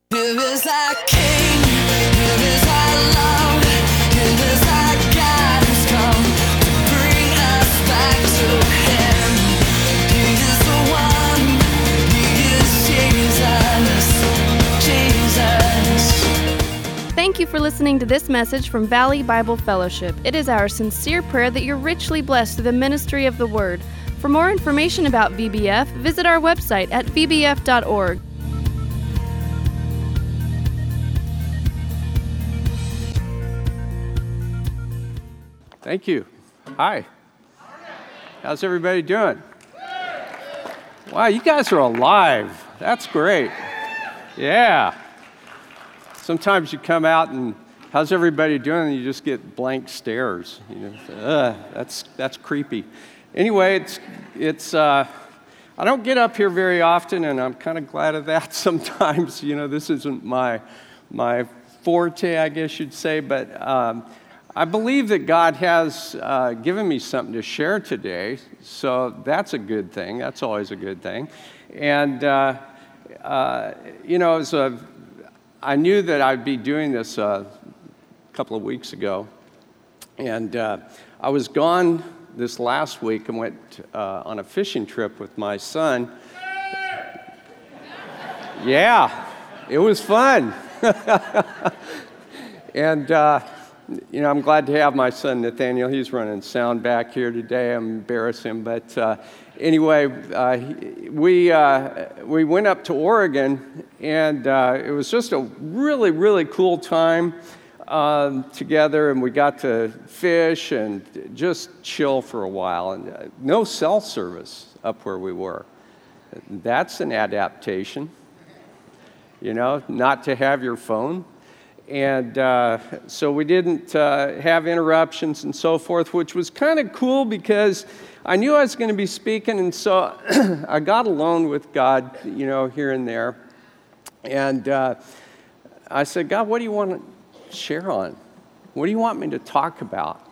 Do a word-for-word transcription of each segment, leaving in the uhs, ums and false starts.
Here is our King, here is our love, here is our guidance come to bring us back to Him. He is the one, He is Jesus, Jesus. Thank you for listening to this message from Valley Bible Fellowship. It is our sincere prayer that you're richly blessed through the ministry of the Word. For more information about V B F, visit our website at v b f dot org. Thank you. Hi. How's everybody doing? Wow, you guys are alive. That's great. Yeah. Sometimes you come out and how's everybody doing? And you just get blank stares. You know, Ugh, that's that's creepy. Anyway, it's it's. Uh, I don't get up here very often, and I'm kind of glad of that. Sometimes, you know, this isn't my my forte, I guess you'd say, but. Um, I believe that God has uh, given me something to share today, so that's a good thing. That's always a good thing. And, uh, uh, you know, as a, I knew that I'd be doing this uh, a couple of weeks ago, and uh, I was gone this last week and went uh, on a fishing trip with my son. Yeah, it was fun. and... Uh, You know, I'm glad to have my son Nathaniel. He's running sound back here today. I'm embarrassed him, but uh, anyway, uh, we uh, we went up to Oregon, and uh, it was just a really, really cool time um, together. And we got to fish and just chill for a while. And uh, no cell service up where we were. That's an adaptation. You know, not to have your phone. And uh, so we didn't uh, have interruptions and so forth, which was kind of cool because I knew I was going to be speaking, and so I got alone with God, you know, here and there. And uh, I said, God, what do you want to share on? What do you want me to talk about?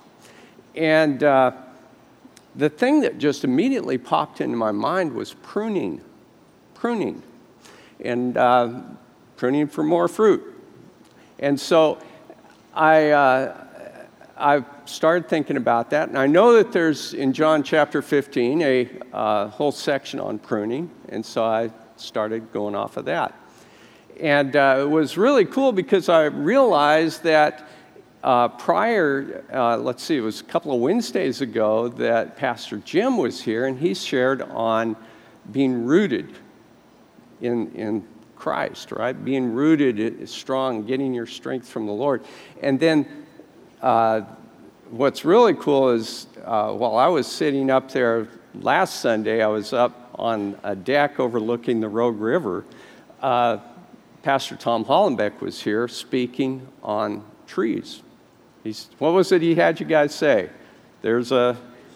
And uh, the thing that just immediately popped into my mind was pruning, pruning, and uh, pruning for more fruit. And so I uh, I started thinking about that, and I know that there's in John chapter fifteen a uh, whole section on pruning, and so I started going off of that. And uh, it was really cool because I realized that uh, prior, uh, let's see, it was a couple of Wednesdays ago that Pastor Jim was here, and he shared on being rooted in in Christ, right? Being rooted is strong, getting your strength from the Lord. And then uh, what's really cool is uh, while I was sitting up there last Sunday, I was up on a deck overlooking the Rogue River. Uh, Pastor Tom Hollenbeck was here speaking on trees. He's, what was it he had you guys say? There's a,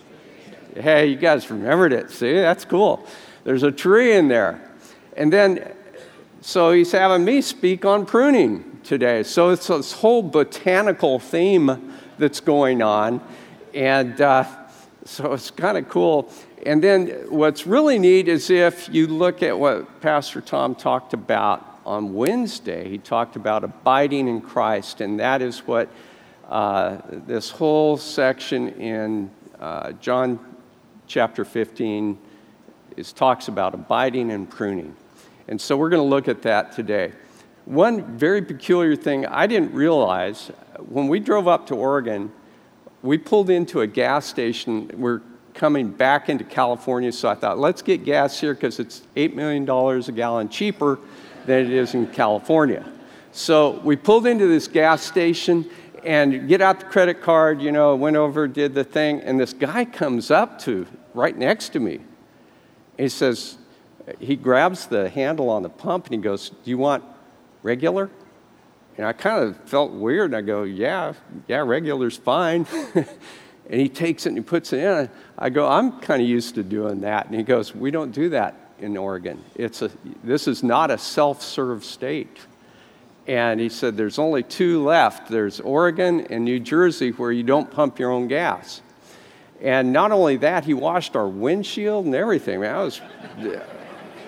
hey, you guys remembered it. See, that's cool. There's a tree in there. And then So he's having me speak on pruning today. So it's this whole botanical theme that's going on. And uh, so it's kind of cool. And then what's really neat is if you look at what Pastor Tom talked about on Wednesday, he talked about abiding in Christ. And that is what uh, this whole section in uh, John chapter fifteen is talks about, abiding and pruning. And so we're going to look at that today. One very peculiar thing I didn't realize, when we drove up to Oregon, we pulled into a gas station. We're coming back into California, so I thought, let's get gas here because it's eight million dollars a gallon cheaper than it is in California. So we pulled into this gas station and get out the credit card, you know, went over, did the thing, and this guy comes up to right next to me. He says, he grabs the handle on the pump and he goes, do you want regular? And I kind of felt weird. I go, yeah, yeah, regular's fine. And he takes it and he puts it in. I go, I'm kind of used to doing that. And he goes, we don't do that in Oregon. It's a, this is not a self-serve state. And he said, there's only two left. There's Oregon and New Jersey where you don't pump your own gas. And not only that, he washed our windshield and everything. Man, I was...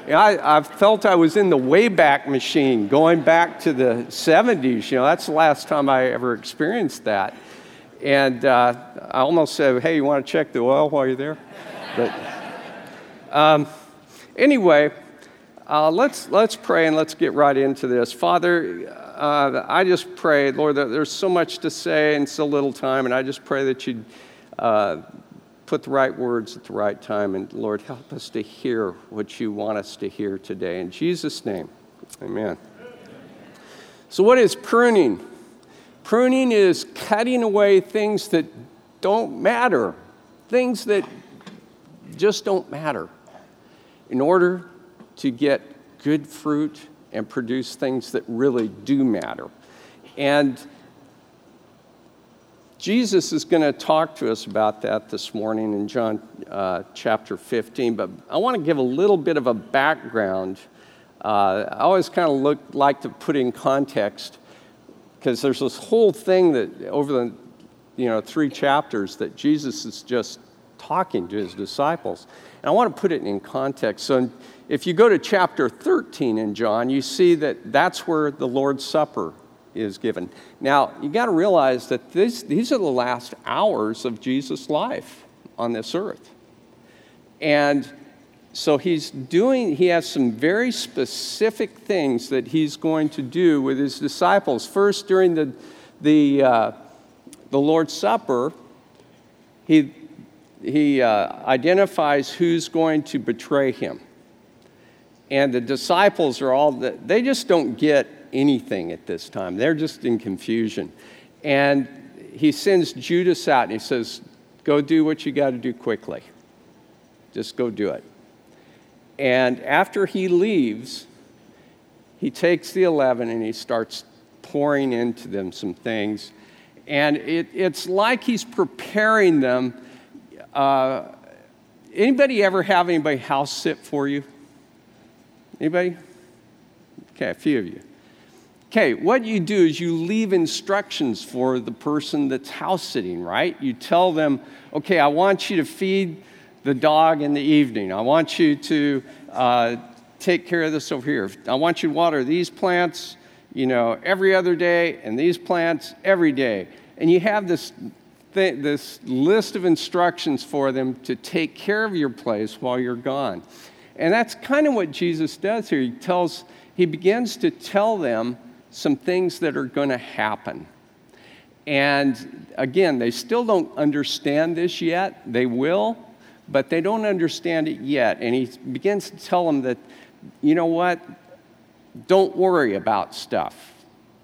Yeah, I, I felt I was in the Wayback Machine, going back to the seventies. You know, that's the last time I ever experienced that. And uh, I almost said, hey, you want to check the oil while you're there? But um, anyway, uh, let's let's pray and let's get right into this. Father, uh, I just pray, Lord, that there's so much to say and so little time, and I just pray that you'd uh, put the right words at the right time. And Lord, help us to hear what you want us to hear today. In Jesus' name, amen. So what is pruning? Pruning is cutting away things that don't matter, things that just don't matter, in order to get good fruit and produce things that really do matter. And Jesus is going to talk to us about that this morning in John uh, chapter fifteen, but I want to give a little bit of a background. Uh, I always kind of look like to put in context, because there's this whole thing that over the you know three chapters that Jesus is just talking to his disciples. And I want to put it in context. So if you go to chapter thirteen in John, you see that that's where the Lord's Supper is given. Now, you got to realize that this, these are the last hours of Jesus' life on this earth. And so he's doing, he has some very specific things that he's going to do with his disciples. First, during the, the, uh, the Lord's Supper, he, he uh, identifies who's going to betray him. And the disciples are all, they just don't get anything at this time. They're just in confusion. And he sends Judas out and he says, go do what you got to do quickly. Just go do it. And after he leaves, he takes the eleven and he starts pouring into them some things. And it, it's like he's preparing them. Uh, anybody ever have anybody house sit for you? Anybody? Okay, a few of you. Okay, what you do is you leave instructions for the person that's house sitting, right? You tell them, okay, I want you to feed the dog in the evening. I want you to uh, take care of this over here. I want you to water these plants, you know, every other day, and these plants every day. And you have this th- this list of instructions for them to take care of your place while you're gone. And that's kind of what Jesus does here. He tells, he begins to tell them some things that are going to happen. And again, they still don't understand this yet. They will, but they don't understand it yet. And he begins to tell them that, you know what? Don't worry about stuff.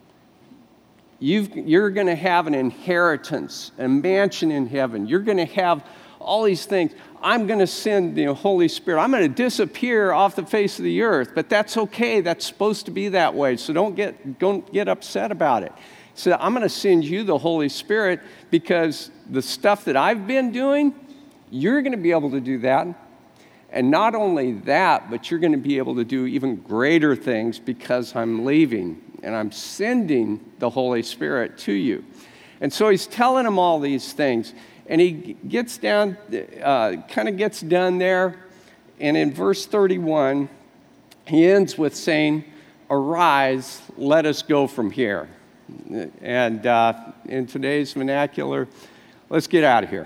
You've, you're going to have an inheritance, a mansion in heaven. You're going to have all these things. I'm going to send the Holy Spirit. I'm going to disappear off the face of the earth, but that's okay. That's supposed to be that way, so don't get, don't get upset about it. So I'm going to send you the Holy Spirit because the stuff that I've been doing, you're going to be able to do that. And not only that, but you're going to be able to do even greater things because I'm leaving and I'm sending the Holy Spirit to you. And so he's telling them all these things. And he gets down, uh, kind of gets done there. And in verse thirty-one, he ends with saying, arise, let us go from here. And uh, in today's vernacular, let's get out of here.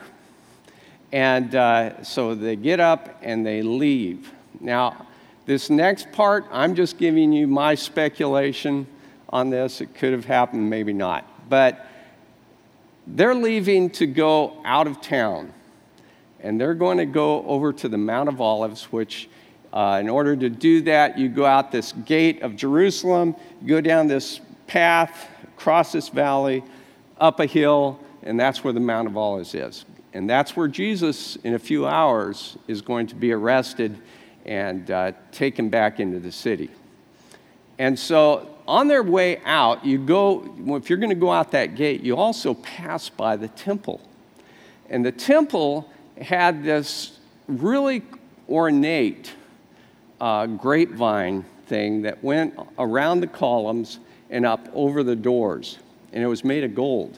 And uh, so they get up and they leave. Now, this next part, I'm just giving you my speculation on this. It could have happened, maybe not. But they're leaving to go out of town, and they're going to go over to the Mount of Olives, which uh, in order to do that, you go out this gate of Jerusalem, you go down this path, across this valley, up a hill, and that's where the Mount of Olives is. And that's where Jesus, in a few hours, is going to be arrested and uh, taken back into the city. And so on their way out, you go, if you're going to go out that gate, you also pass by the temple. And the temple had this really ornate uh, grapevine thing that went around the columns and up over the doors. And it was made of gold.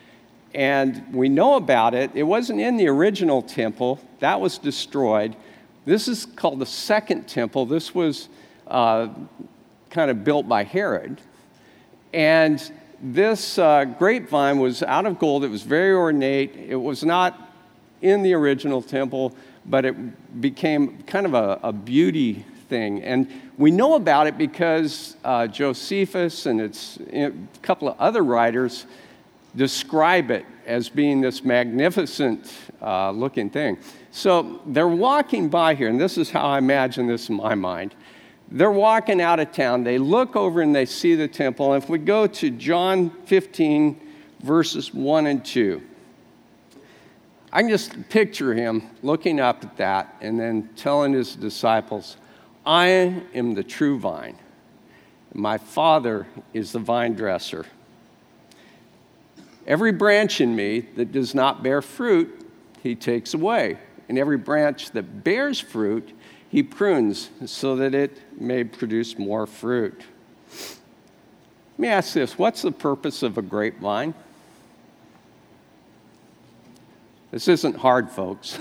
And we know about it. It wasn't in the original temple. That was destroyed. This is called the Second Temple. This was uh, kind of built by Herod. And this uh, grapevine was out of gold. It was very ornate. It was not in the original temple, but it became kind of a, a beauty thing. And we know about it because uh, Josephus and it's, a couple of other writers describe it as being this magnificent uh, looking thing. So they're walking by here, and this is how I imagine this in my mind. They're walking out of town. They look over and they see the temple. And if we go to John fifteen, verses one and two, I can just picture him looking up at that and then telling his disciples, I am the true vine. My Father is the vine dresser. Every branch in me that does not bear fruit, he takes away. And every branch that bears fruit, he prunes so that it may produce more fruit. Let me ask this, what's the purpose of a grapevine? This isn't hard, folks.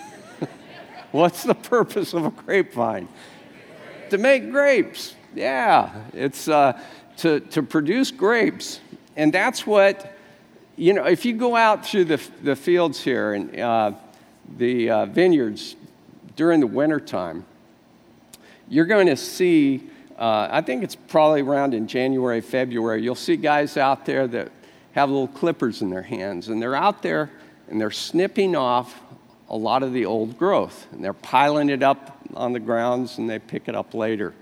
What's the purpose of a grapevine? To make grapes. Yeah, it's uh, to, to produce grapes. And that's what, you know, if you go out through the, the fields here and uh, the uh, vineyards during the wintertime, you're going to see, uh, I think it's probably around in January, February, you'll see guys out there that have little clippers in their hands, and they're out there and they're snipping off a lot of the old growth, and they're piling it up on the grounds, and they pick it up later.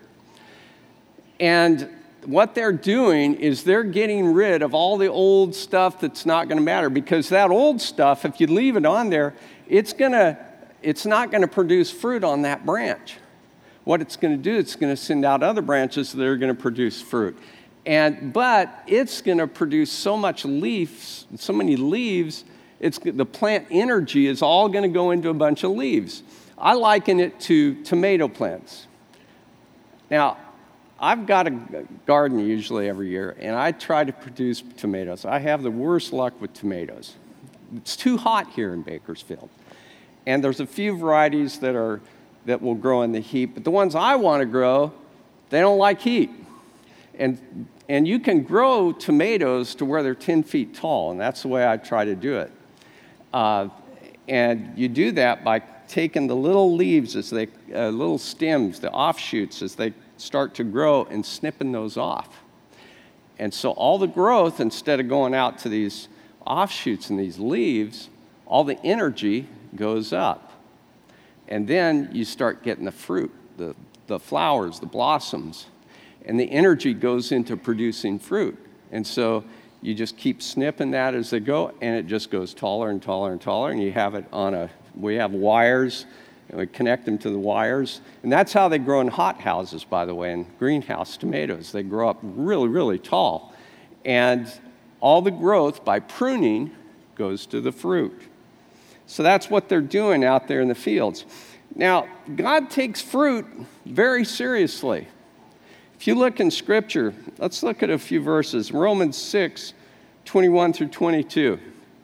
And what they're doing is they're getting rid of all the old stuff that's not going to matter, because that old stuff, if you leave it on there, it's going to, it's not going to produce fruit on that branch. What it's going to do, it's going to send out other branches that are going to produce fruit. And but it's going to produce so much leaves, so many leaves, it's the plant energy is all going to go into a bunch of leaves. I liken it to tomato plants. Now, I've got a garden usually every year, and I try to produce tomatoes. I have the worst luck with tomatoes. It's too hot here in Bakersfield. And there's a few varieties that are that will grow in the heat, but the ones I want to grow, they don't like heat. And and you can grow tomatoes to where they're ten feet tall, and that's the way I try to do it. Uh, and you do that by taking the little leaves, as they uh, little stems, the offshoots, as they start to grow, and snipping those off. And so all the growth, instead of going out to these offshoots and these leaves, all the energy goes up. And then you start getting the fruit, the, the flowers, the blossoms, and the energy goes into producing fruit. And so you just keep snipping that as they go, and it just goes taller and taller and taller, and you have it on a, we have wires, and we connect them to the wires. And that's how they grow in hothouses, by the way, in greenhouse tomatoes. They grow up really, really tall. And all the growth, by pruning, goes to the fruit. So that's what they're doing out there in the fields. Now, God takes fruit very seriously. If you look in Scripture, let's look at a few verses. Romans six, twenty-one through twenty-two.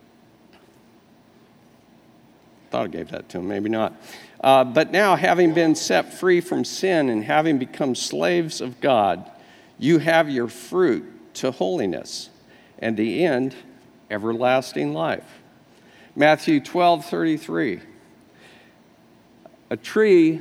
Thought I gave that to him, maybe not. Uh, but now, having been set free from sin and having become slaves of God, you have your fruit to holiness, and the end, everlasting life. Matthew twelve, thirty-three. A tree,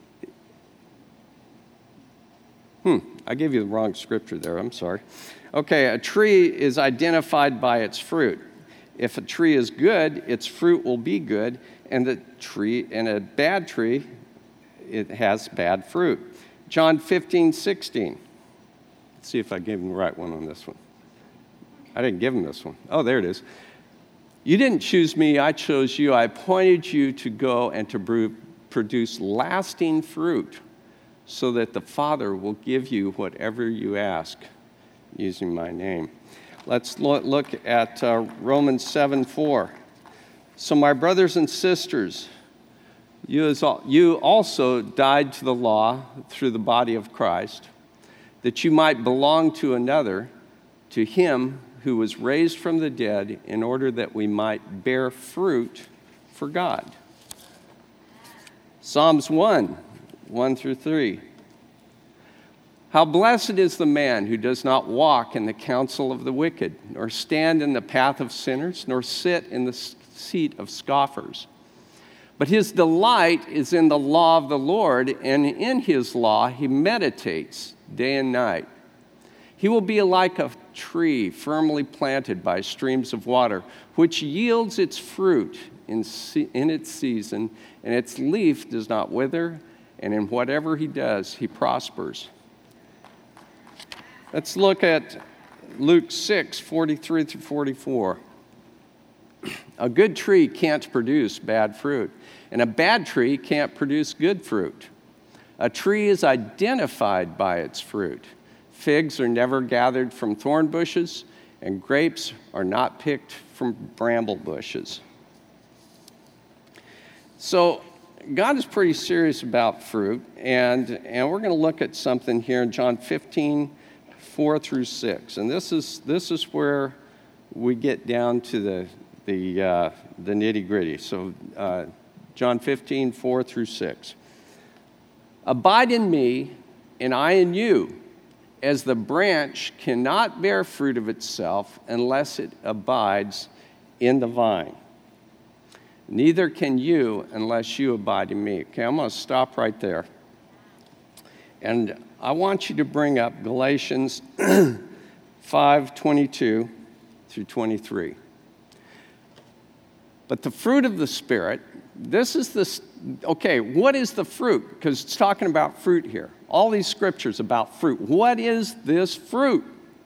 hmm, I gave you the wrong scripture there, I'm sorry. Okay, a tree is identified by its fruit. If a tree is good, its fruit will be good, and the tree, and a bad tree, it has bad fruit. John fifteen, sixteen. Let's see if I gave him the right one on this one. I didn't give him this one. Oh, there it is. You didn't choose me, I chose you. I appointed you to go and to brew, produce lasting fruit, so that the Father will give you whatever you ask using my name. Let's look at uh, Romans seven, four. So my brothers and sisters, you, as all, you also died to the law through the body of Christ, that you might belong to another, to him who was raised from the dead, in order that we might bear fruit for God. Psalms one, one through three. How blessed is the man who does not walk in the counsel of the wicked, nor stand in the path of sinners, nor sit in the seat of scoffers. But his delight is in the law of the Lord, and in his law he meditates day and night. He will be like a tree firmly planted by streams of water, which yields its fruit in, se- in its season, and its leaf does not wither, and in whatever he does, he prospers. Let's look at Luke six, forty-three through forty-four. A good tree can't produce bad fruit, and a bad tree can't produce good fruit. A tree is identified by its fruit. Figs are never gathered from thorn bushes, and grapes are not picked from bramble bushes. So God is pretty serious about fruit, and, and we're going to look at something here in John fifteen, four through six. And this is this is where we get down to the the uh, the nitty-gritty. So uh, John fifteen, four through six. Abide in me, and I in you, as the branch cannot bear fruit of itself unless it abides in the vine. Neither can you unless you abide in me. Okay, I'm going to stop right there. And I want you to bring up Galatians five, twenty-two through twenty-three. But the fruit of the Spirit, this is the, okay, what is the fruit? Because it's talking about fruit here. All these scriptures about fruit. What is this fruit?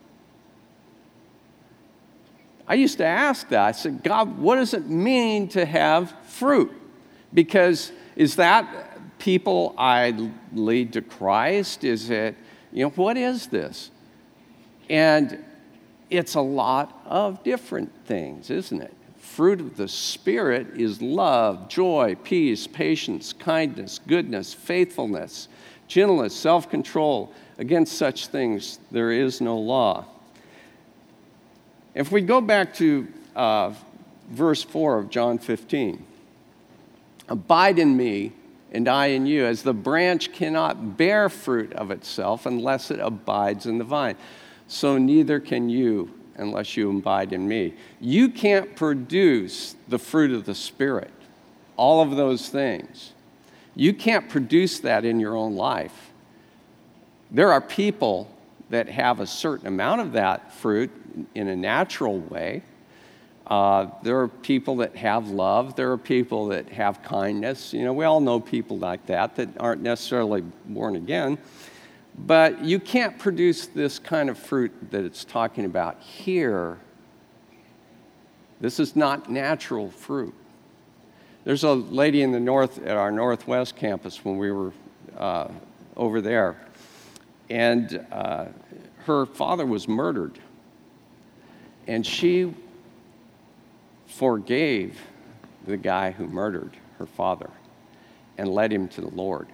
I used to ask that. I said, God, what does it mean to have fruit? Because is that people I lead to Christ? Is it, you know, what is this? And it's a lot of different things, isn't it? Fruit of the Spirit is love, joy, peace, patience, kindness, goodness, faithfulness, gentleness, self-control. Against such things there is no law. If we go back to uh, verse four of John fifteen, abide in me and I in you, as the branch cannot bear fruit of itself unless it abides in the vine. So neither can you unless you abide in me. You can't produce the fruit of the Spirit, all of those things. You can't produce that in your own life. There are people that have a certain amount of that fruit in a natural way. Uh, there are people that have love. There are people that have kindness. You know, we all know people like that that aren't necessarily born again. But you can't produce this kind of fruit that it's talking about here. This is not natural fruit. There's a lady in the north, at our Northwest campus when we were uh, over there, and uh, her father was murdered. And she forgave the guy who murdered her father and led him to the Lord.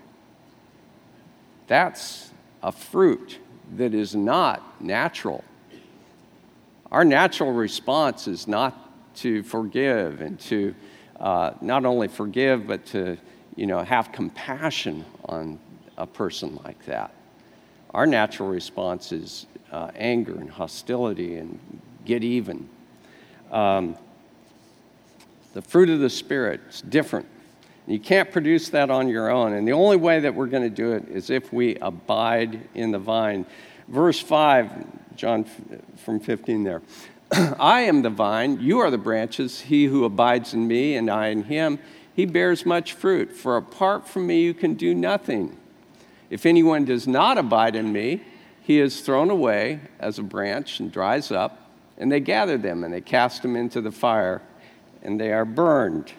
That's a fruit that is not natural. Our natural response is not to forgive and to uh, not only forgive, but to, you know, have compassion on a person like that. Our natural response is uh, anger and hostility and get even. Um, the fruit of the Spirit is different. You can't produce that on your own. And the only way that we're going to do it is if we abide in the vine. Verse five, John from fifteen there. I am the vine, you are the branches. He who abides in me and I in him, he bears much fruit. For apart from me you can do nothing. If anyone does not abide in me, he is thrown away as a branch and dries up. And they gather them and they cast them into the fire and they are burned.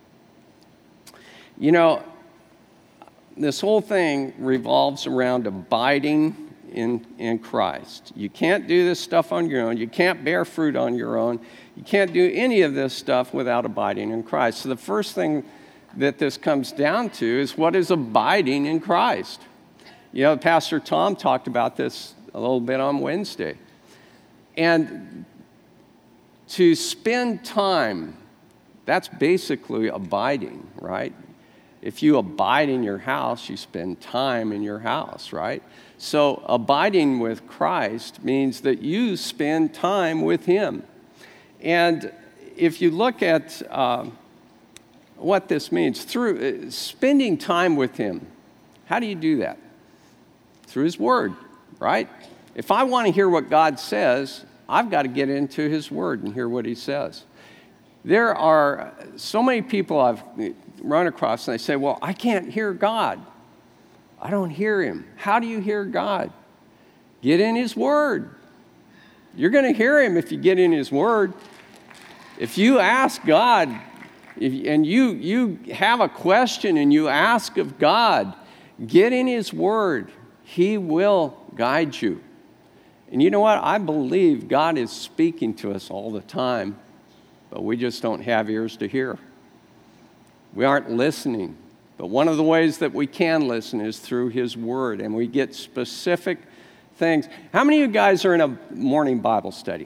You know, this whole thing revolves around abiding in, in Christ. You can't do this stuff on your own. You can't bear fruit on your own. You can't do any of this stuff without abiding in Christ. So the first thing that this comes down to is what is abiding in Christ. You know, Pastor Tom talked about this a little bit on Wednesday. And to spend time, that's basically abiding, right? If you abide in your house, you spend time in your house, right? So abiding with Christ means that you spend time with him. And if you look at uh, what this means, through uh, spending time with him, how do you do that? Through his word, right? If I want to hear what God says, I've got to get into his word and hear what he says. There are so many people I've run across and they say, well, I can't hear God. I don't hear him. How do you hear God? Get in his word. You're going to hear him if you get in his word. If you ask God, if, and you, you have a question and you ask of God, get in his word. He will guide you. And you know what? I believe God is speaking to us all the time, but we just don't have ears to hear. We aren't listening. But one of the ways that we can listen is through his word, and we get specific things. How many of you guys are in a morning Bible study?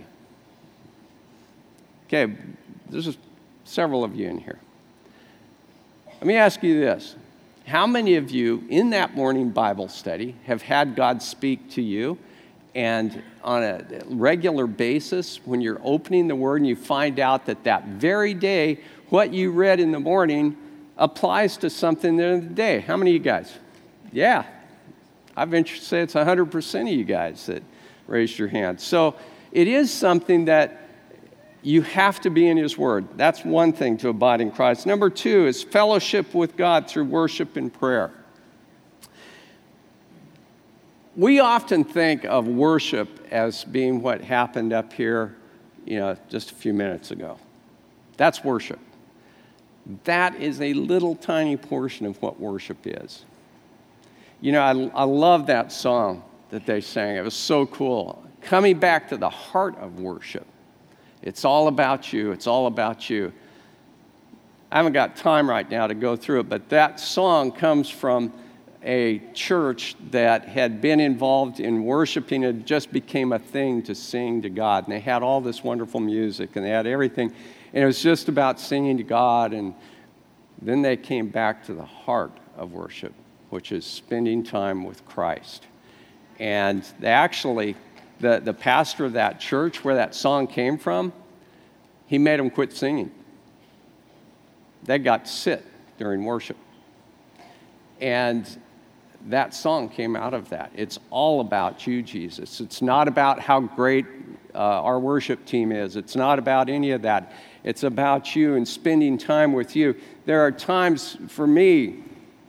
Okay, there's several of you in here. Let me ask you this. How many of you in that morning Bible study have had God speak to you, and on a regular basis, when you're opening the word and you find out that that very day, what you read in the morning applies to something in the day? How many of you guys? Yeah. I venture to say it's one hundred percent of you guys that raised your hand. So it is something that you have to be in his word. That's one thing to abide in Christ. Number two is fellowship with God through worship and prayer. We often think of worship as being what happened up here, you know, just a few minutes ago. That's worship. That is a little tiny portion of what worship is. You know, I, I love that song that they sang. It was so cool. Coming back to the heart of worship. It's all about you. It's all about you. I haven't got time right now to go through it, but that song comes from a church that had been involved in worshiping. It just became a thing to sing to God. And they had all this wonderful music, and they had everything. And it was just about singing to God. And then they came back to the heart of worship, which is spending time with Christ. And they actually, the, the pastor of that church where that song came from, he made them quit singing. They got to sit during worship. And that song came out of that. It's all about you, Jesus. It's not about how great uh, our worship team is. It's not about any of that. It's about you and spending time with you. There are times for me,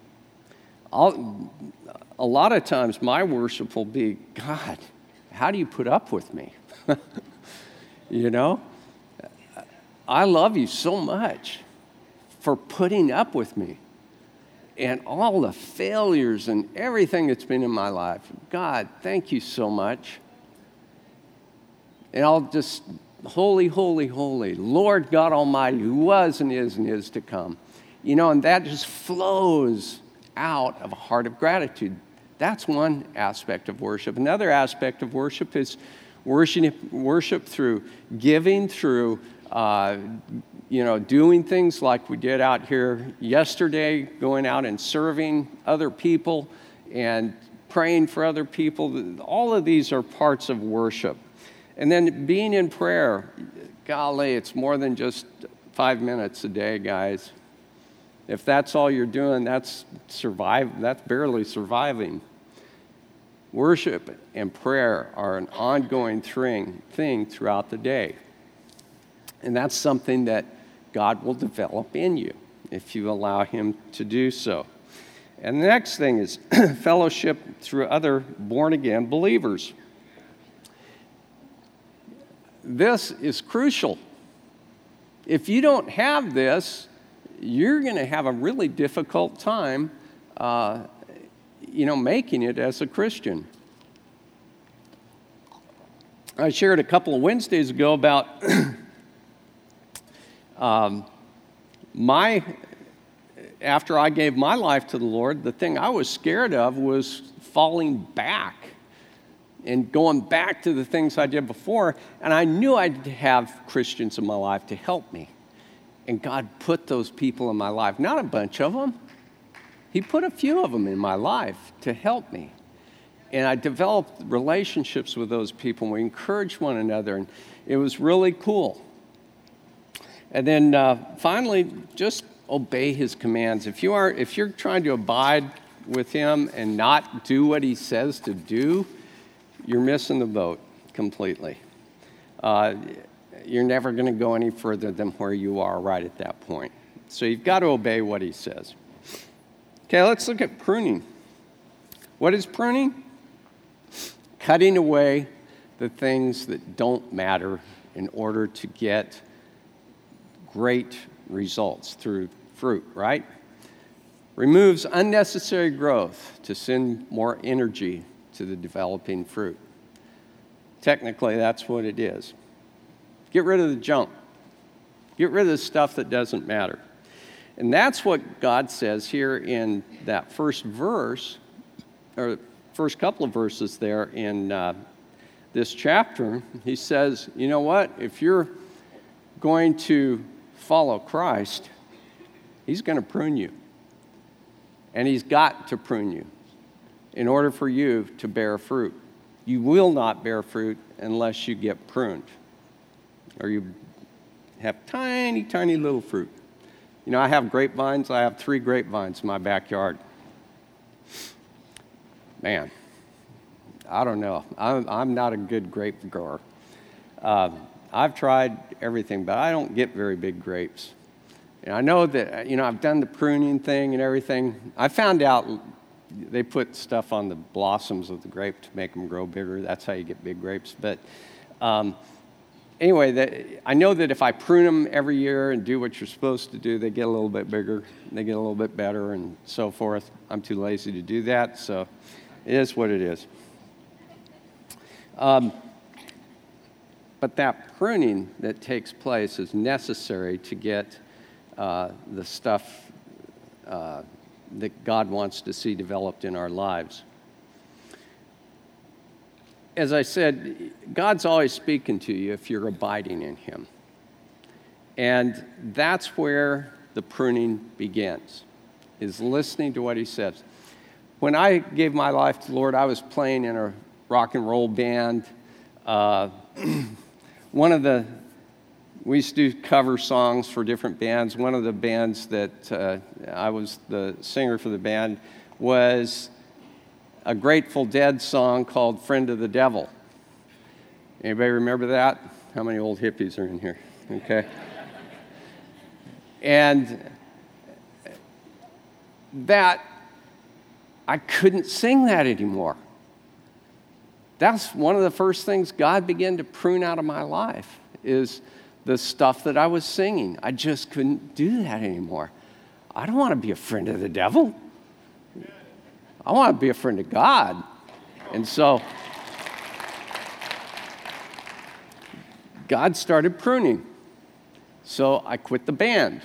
I'll, a lot of times my worship will be, God, how do you put up with me? You know? I love you so much for putting up with me and all the failures and everything that's been in my life. God, thank you so much. And I'll just, holy, holy, holy, Lord God Almighty, who was and is and is to come. You know, and that just flows out of a heart of gratitude. That's one aspect of worship. Another aspect of worship is worship, worship through giving, through uh, you know, doing things like we did out here yesterday, going out and serving other people and praying for other people. All of these are parts of worship. And then being in prayer, golly, it's more than just five minutes a day, guys. If that's all you're doing, that's survive. That's barely surviving. Worship and prayer are an ongoing thing, thing throughout the day. And that's something that God will develop in you if you allow him to do so. And the next thing is fellowship through other born-again believers. This is crucial. If you don't have this, you're going to have a really difficult time, uh, you know, making it as a Christian. I shared a couple of Wednesdays ago about um, my, after I gave my life to the Lord, the thing I was scared of was falling back and going back to the things I did before. And I knew I'd have Christians in my life to help me. And God put those people in my life. Not a bunch of them, He put a few of them in my life to help me. And I developed relationships with those people, and we encouraged one another, and it was really cool. And then uh, finally, just obey his commands. If you are, if you're trying to abide with him and not do what he says to do, you're missing the boat completely. Uh, you're never going to go any further than where you are right at that point. So you've got to obey what he says. Okay, let's look at pruning. What is pruning? Cutting away the things that don't matter in order to get great results through fruit, right? Removes unnecessary growth to send more energy to the developing fruit. Technically, that's what it is. Get rid of the junk. Get rid of the stuff that doesn't matter. And that's what God says here in that first verse, or first couple of verses there in uh, this chapter. He says, you know what? If you're going to follow Christ, he's going to prune you. And he's got to prune you in order for you to bear fruit. You will not bear fruit unless you get pruned, or you have tiny, tiny little fruit. You know, I have grapevines. I have three grapevines in my backyard. Man, I don't know. I'm, I'm not a good grape grower. Uh, I've tried everything, but I don't get very big grapes. And I know that, you know, I've done the pruning thing and everything. I found out they put stuff on the blossoms of the grape to make them grow bigger. That's how you get big grapes. But um, anyway, that, I know that if I prune them every year and do what you're supposed to do, they get a little bit bigger, they get a little bit better, and so forth. I'm too lazy to do that, so it is what it is. Um, but that pruning that takes place is necessary to get uh, the stuff uh, that God wants to see developed in our lives. As I said, God's always speaking to you if you're abiding in him. And that's where the pruning begins, is listening to what he says. When I gave my life to the Lord, I was playing in a rock and roll band. Uh, one of the, we used to do cover songs for different bands. One of the bands that uh, I was the singer for the band was a Grateful Dead song called Friend of the Devil. Anybody remember that? How many old hippies are in here? Okay. And that, I couldn't sing that anymore. That's one of the first things God began to prune out of my life, is the stuff that I was singing. I just couldn't do that anymore. I don't want to be a friend of the devil. I want to be a friend of God. And so God started pruning. So I quit the band.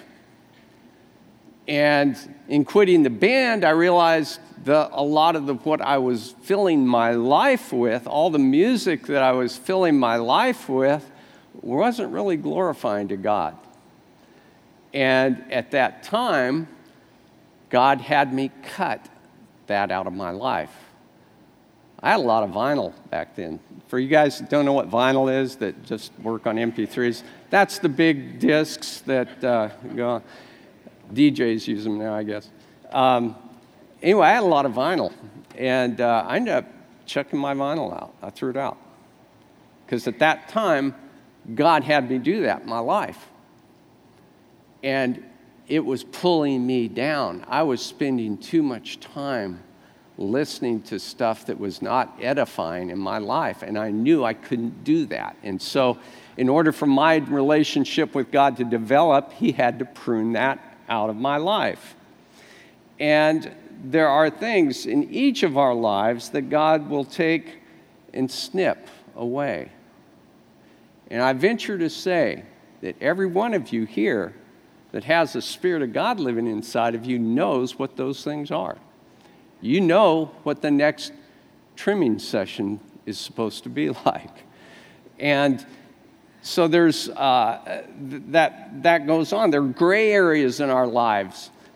And in quitting the band, I realized that a lot of the, what I was filling my life with, all the music that I was filling my life with, wasn't really glorifying to God. And at that time, God had me cut that out of my life. I had a lot of vinyl back then. For you guys that don't know what vinyl is, that just work on M P threes, that's the big discs that uh, go on. D Js use them now, I guess. Um, anyway, I had a lot of vinyl, and uh, I ended up chucking my vinyl out. I threw it out. Because at that time, God had me do that in my life. And it was pulling me down. I was spending too much time listening to stuff that was not edifying in my life, and I knew I couldn't do that. And so in order for my relationship with God to develop, he had to prune that out of my life. And there are things in each of our lives that God will take and snip away. And I venture to say that every one of you here that has the Spirit of God living inside of you knows what those things are. You know what the next trimming session is supposed to be like. And so there's uh, that that goes on. There are gray areas in our lives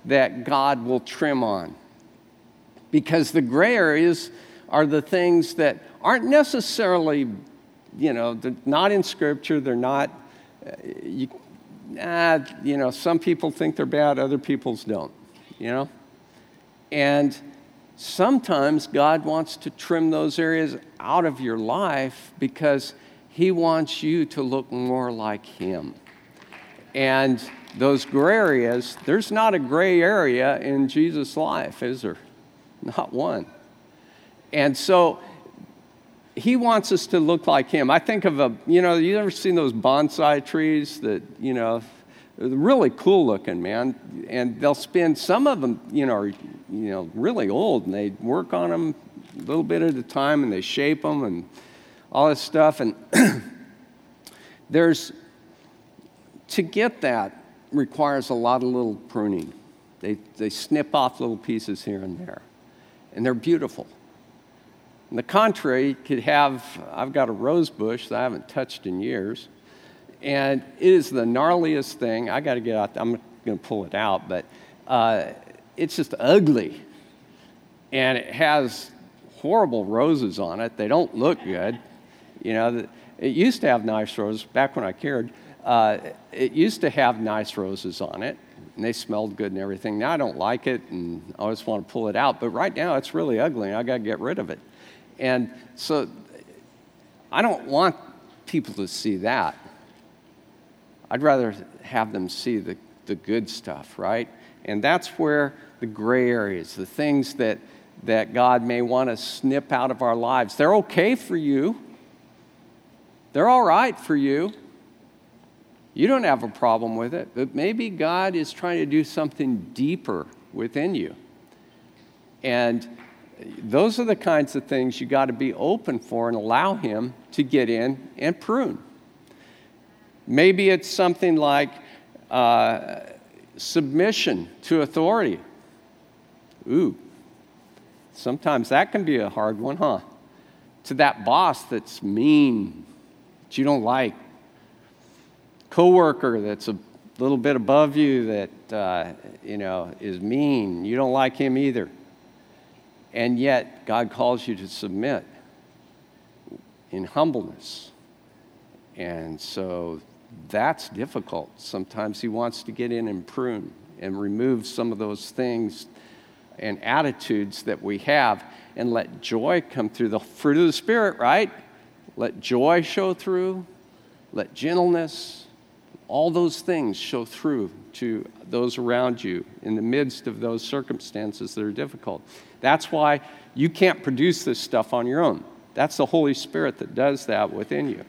that God will trim on. Because the gray areas are the things that aren't necessarily, you know, they're not in Scripture, they're not, uh, you, uh, you know, some people think they're bad, other people's don't, you know? And sometimes God wants to trim those areas out of your life because he wants you to look more like him. And those gray areas, there's not a gray area in Jesus' life, is there? Not one. And so he wants us to look like him. I think of a, you know, you ever seen those bonsai trees that, you know, they're really cool looking, man. And they'll spend, some of them, you know, are, you know, really old, and they work on them a little bit at a time, and they shape them and all this stuff. And there's, to get that requires a lot of little pruning. They, they snip off little pieces here and there, and they're beautiful. On the contrary, you could have, I've got a rose bush that I haven't touched in years, and it is the gnarliest thing. I got to get out, I'm going to pull it out, but uh, it's just ugly. And it has horrible roses on it. They don't look good. You know, it used to have nice roses back when I cared. Uh, it used to have nice roses on it, and they smelled good and everything. Now I don't like it, and I always want to pull it out. But right now it's really ugly, and I got to get rid of it. And so I don't want people to see that. I'd rather have them see the, the good stuff, right? And that's where the gray areas, the things that, that God may want to snip out of our lives, they're okay for you. They're all right for you. You don't have a problem with it, but maybe God is trying to do something deeper within you. And those are the kinds of things you got to be open for and allow him to get in and prune. Maybe it's something like uh, submission to authority. Ooh, sometimes that can be a hard one, huh? To that boss that's mean, that you don't like. Coworker that's a little bit above you that, uh, you know, is mean. You don't like him either. And yet, God calls you to submit in humbleness. And so that's difficult. Sometimes he wants to get in and prune and remove some of those things and attitudes that we have and let joy come through. The fruit of the Spirit, right? Let joy show through. Let gentleness, all those things show through to those around you in the midst of those circumstances that are difficult. That's why you can't produce this stuff on your own. That's the Holy Spirit that does that within you.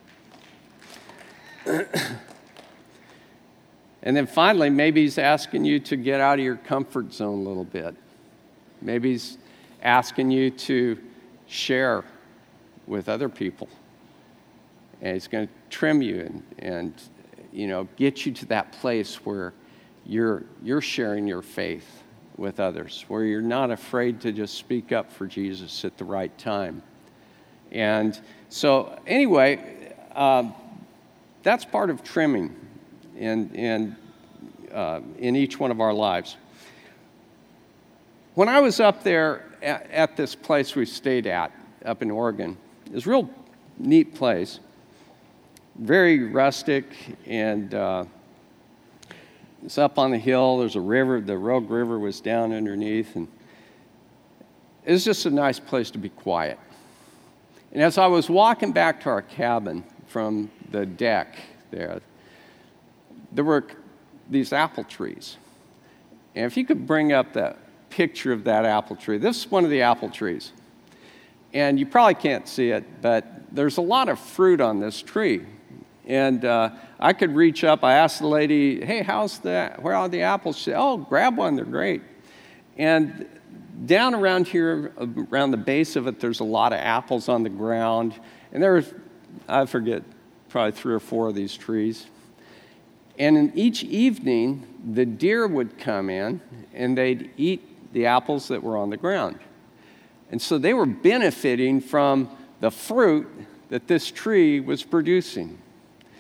And then finally, maybe he's asking you to get out of your comfort zone a little bit. Maybe he's asking you to share with other people. And he's going to trim you and, and you know, get you to that place where you're you're sharing your faith with others, where you're not afraid to just speak up for Jesus at the right time. And so anyway, uh, that's part of trimming in, in, uh, in each one of our lives. When I was up there at, at this place we stayed at up in Oregon, it was a real neat place, very rustic, and uh, it's up on the hill. There's a river. The Rogue River was down underneath, and it was just a nice place to be quiet. And as I was walking back to our cabin from the deck there, there were these apple trees. And if you could bring up that picture of that apple tree, this is one of the apple trees. And you probably can't see it, but there's a lot of fruit on this tree. And uh, I could reach up. I asked the lady, hey, how's that? Where are the apples? She said, oh, grab one. They're great. And down around here, around the base of it, there's a lot of apples on the ground. And there's, I forget, probably three or four of these trees. And in each evening, the deer would come in, and they'd eat the apples that were on the ground. And so they were benefiting from the fruit that this tree was producing.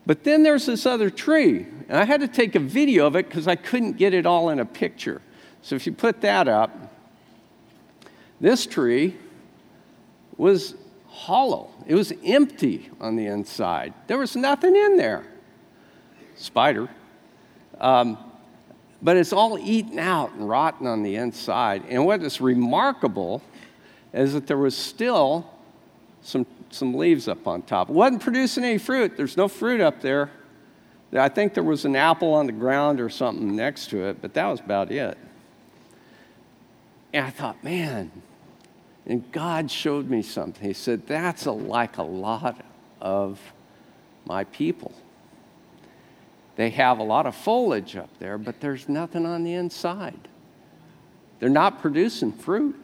But then there's this other tree, and I had to take a video of it because I couldn't get it all in a picture. So if you put that up, this tree was hollow. It was empty on the inside. There was nothing in there. Spider. Um, but it's all eaten out and rotten on the inside. And what is remarkable is that there was still some, some leaves up on top. It wasn't producing any fruit. There's no fruit up there. I think there was an apple on the ground or something next to it, but that was about it. And I thought, man, and God showed me something. He said, that's a, like a lot of my people. They have a lot of foliage up there, but there's nothing on the inside. They're not producing fruit.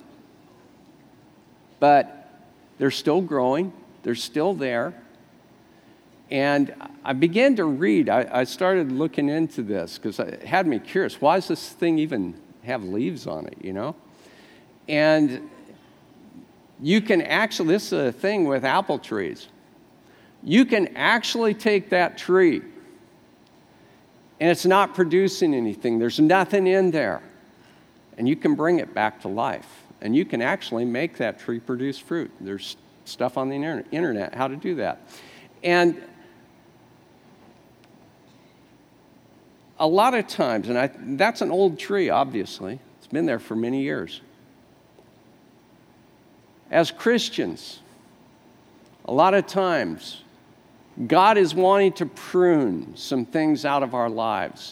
But they're still growing. They're still there. And I began to read. I, I started looking into this because it had me curious. Why does this thing even have leaves on it, you know? And you can actually, this is a thing with apple trees. You can actually take that tree and it's not producing anything. There's nothing in there. And you can bring it back to life. And you can actually make that tree produce fruit. There's stuff on the internet how to do that. And a lot of times, and I, that's an old tree, obviously. It's been there for many years. As Christians, a lot of times, God is wanting to prune some things out of our lives.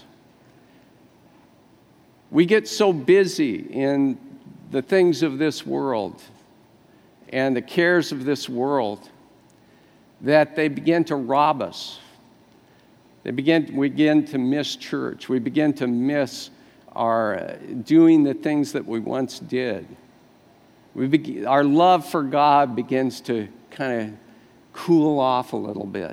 We get so busy in the things of this world and the cares of this world that they begin to rob us. They begin, we begin to miss church. We begin to miss our uh, doing the things that we once did. We begin, our love for God begins to kind of cool off a little bit.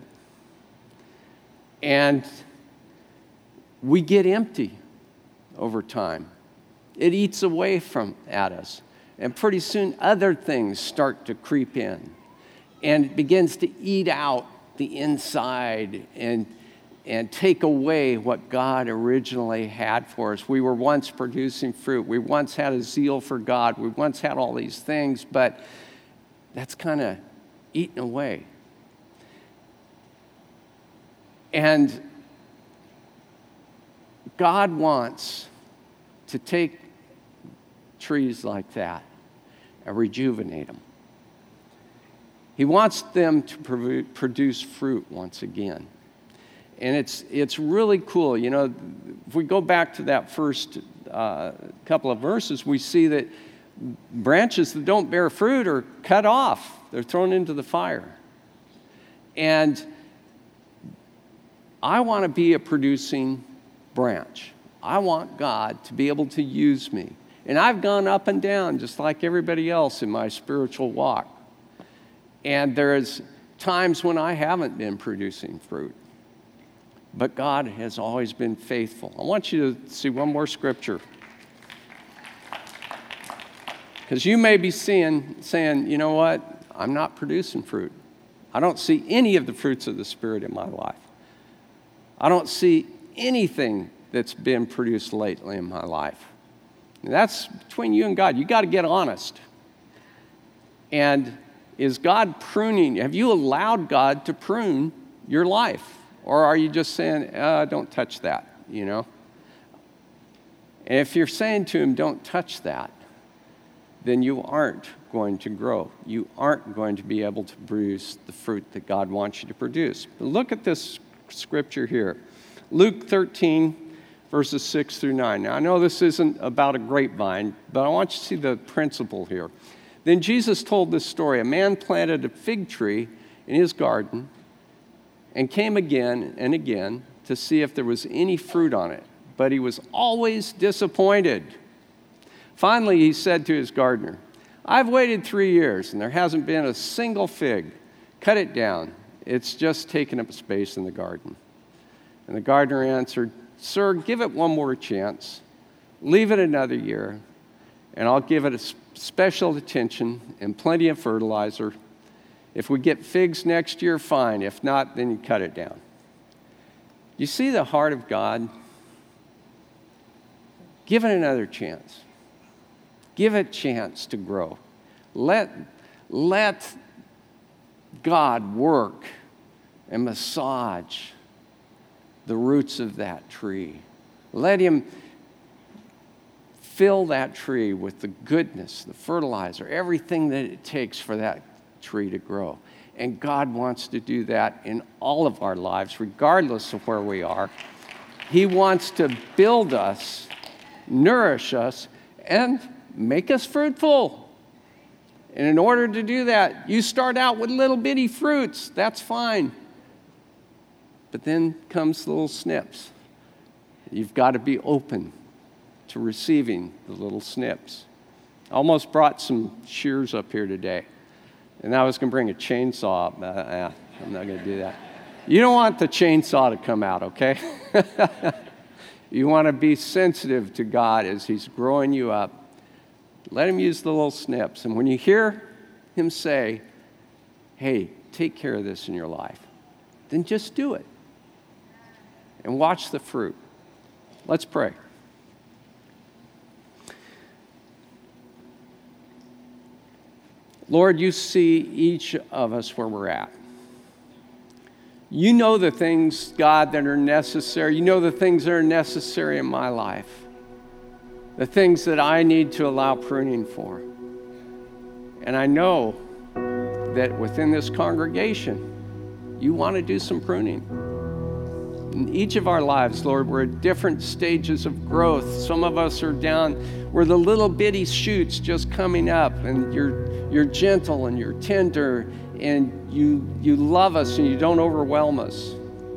And we get empty over time. It eats away from at us. And pretty soon other things start to creep in. And it begins to eat out the inside and, and take away what God originally had for us. We were once producing fruit. We once had a zeal for God. We once had all these things, but that's kind of eaten away. And God wants to take trees like that and rejuvenate them. He wants them to pro- produce fruit once again. And it's it's really cool. You know, if we go back to that first uh, couple of verses, we see that branches that don't bear fruit are cut off. They're thrown into the fire. And I want to be a producing branch. I want God to be able to use me. And I've gone up and down just like everybody else in my spiritual walk. And there's times when I haven't been producing fruit. But God has always been faithful. I want you to see one more scripture. Because you may be seeing, saying, you know what? I'm not producing fruit. I don't see any of the fruits of the Spirit in my life. I don't see anything that's been produced lately in my life. And that's between you and God. You got to get honest. And is God pruning? Have you allowed God to prune your life? Or are you just saying, uh, don't touch that, you know? And if you're saying to him, don't touch that, then you aren't going to grow. You aren't going to be able to produce the fruit that God wants you to produce. But look at this scripture here. Luke thirteen, verses six through nine. Now, I know this isn't about a grapevine, but I want you to see the principle here. Then Jesus told this story. A man planted a fig tree in his garden and came again and again to see if there was any fruit on it. But he was always disappointed. Finally, he said to his gardener, I've waited three years and there hasn't been a single fig. Cut it down. It's just taken up space in the garden. And the gardener answered, Sir, give it one more chance. Leave it another year, and I'll give it a special attention and plenty of fertilizer. If we get figs next year, fine. If not, then you cut it down. You see the heart of God? Give it another chance. Give it a chance to grow. Let, let God work and massage the roots of that tree. Let him fill that tree with the goodness, the fertilizer, everything that it takes for that tree to grow. And God wants to do that in all of our lives, regardless of where we are. He wants to build us, nourish us, and make us fruitful. And in order to do that, you start out with little bitty fruits. That's fine. But then comes the little snips. You've got to be open to receiving the little snips. I almost brought some shears up here today. And I was going to bring a chainsaw up. Uh, uh, I'm not going to do that. You don't want the chainsaw to come out, okay? You want to be sensitive to God as he's growing you up. Let him use the little snips. And when you hear him say, hey, take care of this in your life, then just do it. And watch the fruit. Let's pray. Lord, you see each of us where we're at. You know the things, God, that are necessary. You know the things that are necessary in my life. The things that I need to allow pruning for. And I know that within this congregation, you want to do some pruning. In each of our lives, Lord, we're at different stages of growth. Some of us are down, we're the little bitty shoots just coming up, and you're you're gentle and you're tender, and you you love us and you don't overwhelm us.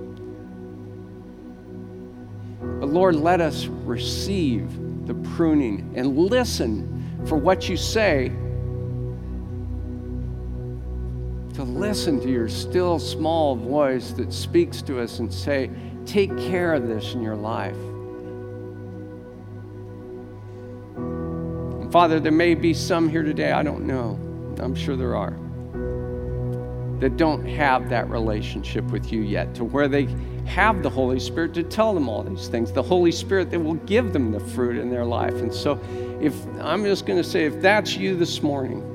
But Lord, let us receive the pruning and listen for what you say. To listen to your still small voice that speaks to us and say, take care of this in your life. And Father, there may be some here today, I don't know, I'm sure there are, that don't have that relationship with you yet, to where they have the Holy Spirit to tell them all these things, the Holy Spirit that will give them the fruit in their life. And so if I'm just going to say, if that's you this morning,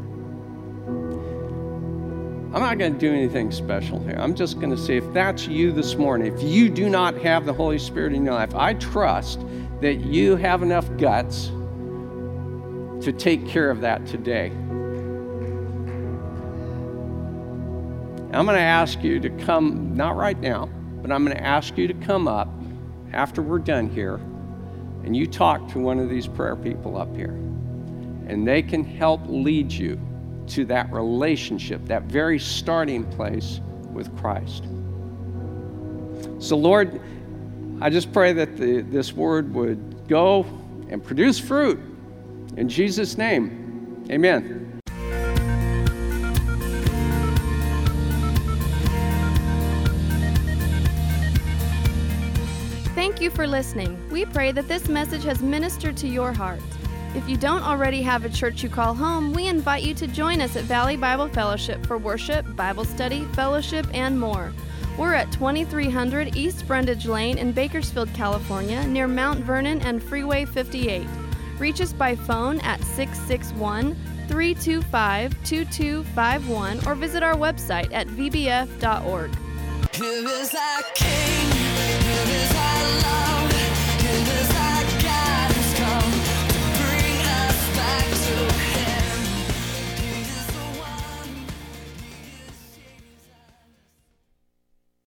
I'm not going to do anything special here. I'm just going to say, if that's you this morning, if you do not have the Holy Spirit in your life, I trust that you have enough guts to take care of that today. I'm going to ask you to come, not right now, but I'm going to ask you to come up after we're done here, and you talk to one of these prayer people up here, and they can help lead you to that relationship, that very starting place with Christ. So Lord, I just pray that the, this word would go and produce fruit. In Jesus' name, amen. Thank you for listening. We pray that this message has ministered to your heart. If you don't already have a church you call home, we invite you to join us at Valley Bible Fellowship for worship, Bible study, fellowship, and more. We're at twenty-three hundred East Brundage Lane in Bakersfield, California, near Mount Vernon and Freeway fifty-eight. Reach us by phone at six six one, three two five, two two five one or visit our website at v b f dot org. Here is our King, here is our love.